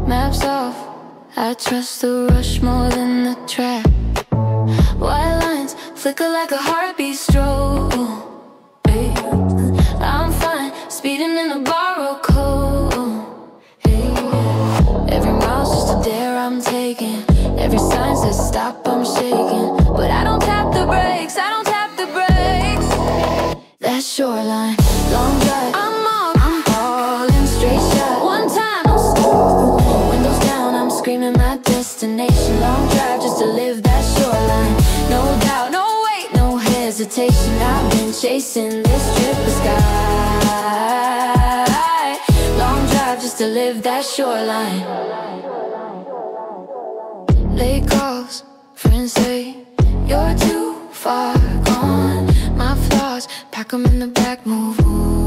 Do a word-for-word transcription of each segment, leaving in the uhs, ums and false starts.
Maps off, I trust the rush more than the track. White lines flicker like a heartbeat stroke. Hey, I'm fine, speeding in a borrowed code. Hey, every mile's just a dare I'm taking. Every sign says stop, I'm shaking. But I don't tap the brakes, I don't tap the brakes. That shoreline, long drive, I'm up, I'm falling straight shot. One time, no stop. Windows down, I'm screaming my destination. Long drive just to live that shoreline. No doubt, no wait, no hesitation. I've been chasing this trip of sky. Long drive just to live that shoreline. Late calls, friends say you're too far gone. My flaws, pack 'em in the back, move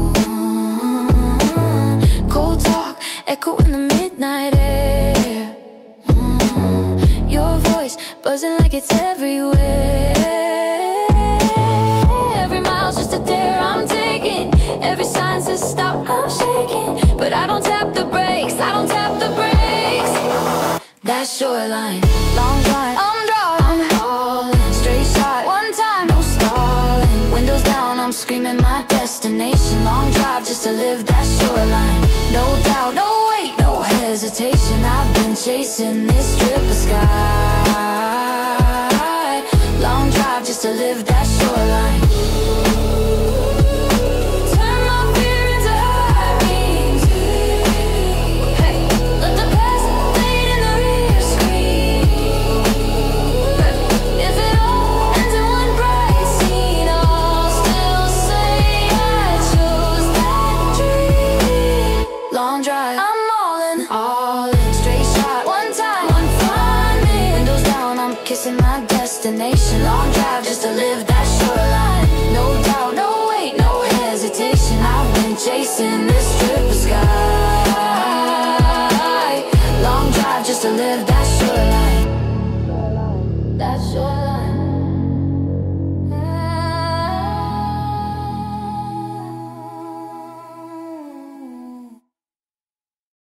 on. Cold talk, echo in the midnight air. mm. Your voice, buzzing like it's everywhere. Every mile's just a dare I'm taking. Every sign says stop, I'm shaking. But I don't tap the brakes, I don't tap the brakes. That shoreline, long drive, I'm drawing, I'm falling straight shot. One time, no stalling. Windows down, I'm screaming my destination. Long drive just to live that shoreline. No doubt, no wait, no hesitation. I've been chasing this strip of sky. Long drive just to live that